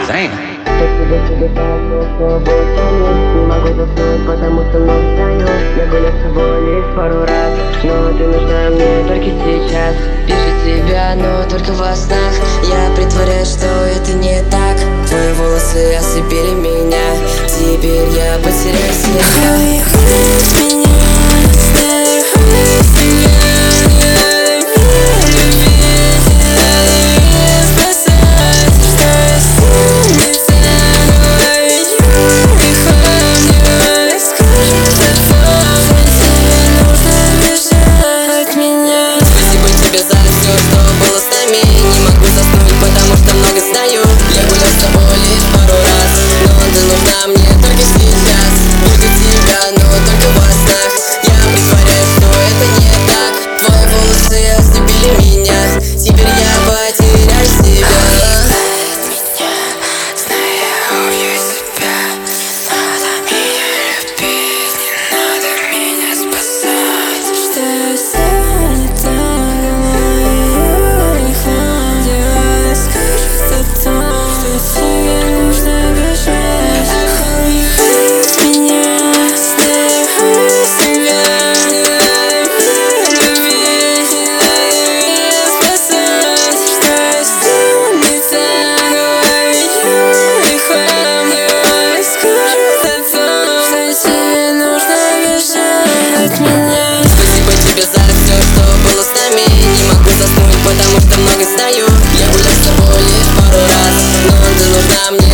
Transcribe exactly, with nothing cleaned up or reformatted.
Зря. Не могу заснуть, потому что вновь встаю. Я гулял с тобой лишь пару раз, но ты нужна мне только сейчас. Вижу тебя, но только во снах. Я притворяюсь, что это не так. Твои волосы ослепили меня. Теперь я потерял себя. Потому что много знаю. Я гулял с тобой лишь пару раз, но ты нужна мне.